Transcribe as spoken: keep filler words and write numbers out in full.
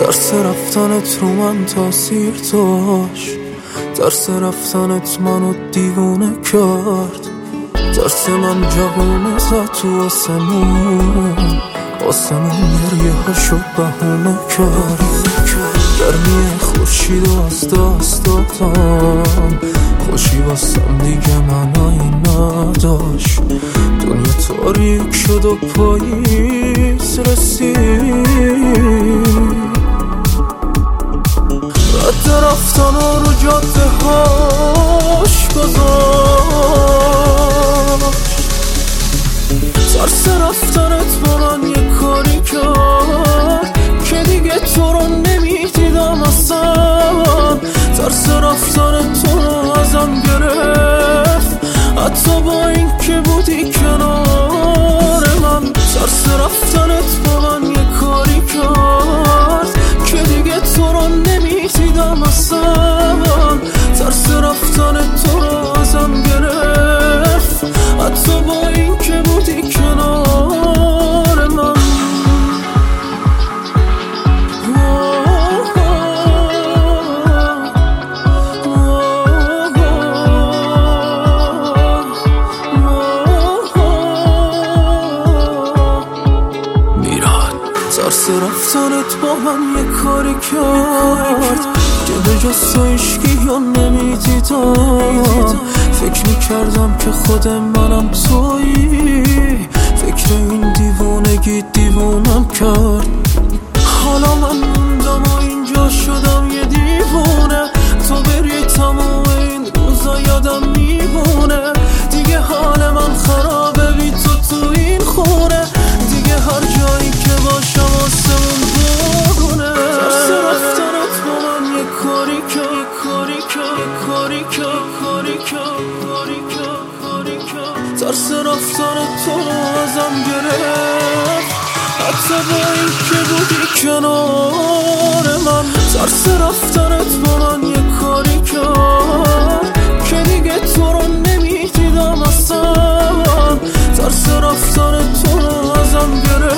ترس رفتنت رو من تاثیر داشت، ترس رفتنت منو دیوونه کرد، ترس من جوونه زد تو آسمون، آسمون گریه هاشو بهونه کرد. گرمی خورشید و از دست دادم، خوشی واسم دیگه معنایی نداشت. دنیا تاریک شد و پاییز رسید، رد رفتن رو جاده هاش گذاشت. ترس رفتنت با من یه کاری کرد که دیگه تو رو نمیدیدم اصلا. ترس رفتن تو رو ازم گرفت، حتی با این که بودی کنار من. ترس رفتنت با من یه کاری کرد که دیگه تو رو نمیدیدم اصلا. ترس رفتن تو رو ازم گرفت، حتی با این که بودی کنار من. ترس رفتنت با من یه کاری کرد که به جز تو عشقی یا نمیدیدم. فکر میکردم که خود منم تویی، فکر این دیوونگی دیوونم کرد. حالا من موندم و اینجا شدم یه دیوونه، تو بری تمام این روزا یادم میمونه. دیگه حال من خرابه بی تو تو این خونه، دیگه هر جایی که باشم آسمون بارونه. ترس رفتنت با من یه کاری که یه کاری که یه کاری که کاری که کاری که کاری که ترس رفتنت تو رو ازم گرفت، حتی با این که بودی کنار من. ترس رفتنت با من یه کاری کرد که دیگه تو رو نمیدیدم اصلا. ترس رفتن تو رو ازم گرفت،